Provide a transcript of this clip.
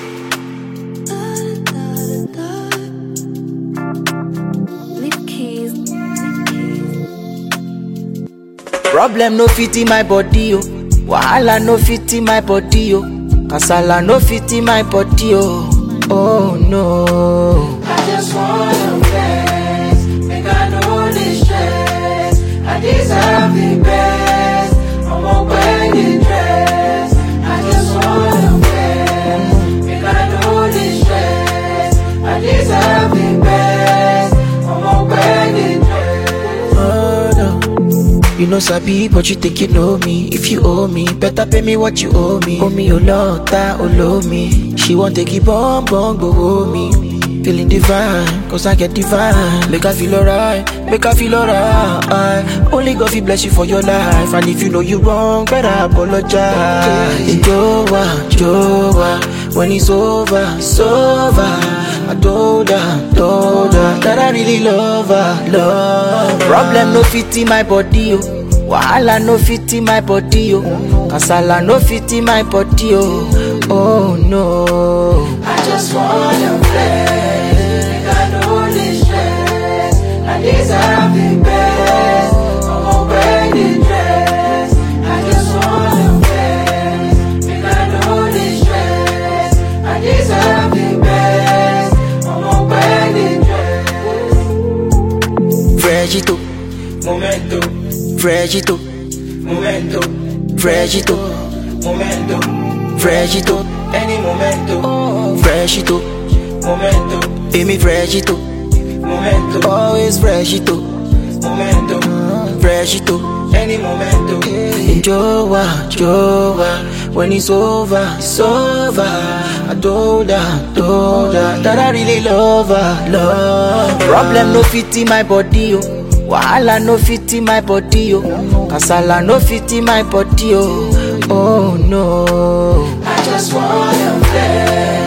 Problem no fit in my body, oh. Wahala no fit in my body, oh. Kasala no fit in my body, oh. Oh no. I just wanna flex, make I know this stress. I deserve the best, I'm a wedding dress. I just wanna flex, make I know this stress. I deserve the best, I'm a wedding dress. Oh no. You know sabi, but you think you know me. If you owe me, better pay me what you owe me. Owe me, oh Lord, oh love me. She want to keep on, go hold me. Feeling divine, cause I get divine. Make her feel alright, make her feel alright. Only God will bless you for your life. And if you know you wrong, better apologize. Joa, when it's over, it's over. I told her that I really love her. Problem no fit in my body, oh. Wahala no fit in my body, oh. Kasala no fit in my body, oh. Oh no. I just wanna flex, make I know this stress. I deserve the best, I'm a wedding dress. I just wanna flex, make I know this stress. I deserve the best, I'm a wedding dress. Fregito, Momento, fregito, momento, fregito, momento, fregito, any momento, fregito. momento, Amy fregito, momento, always fregito, momento, fregito. any momento. Joa, when it's over, it's over. I told her that I really love her. Problem no fit in my body, oh. Wahala no fit in my body, oh. Kasala no fit in my body, oh. Oh no. I just wanna flex.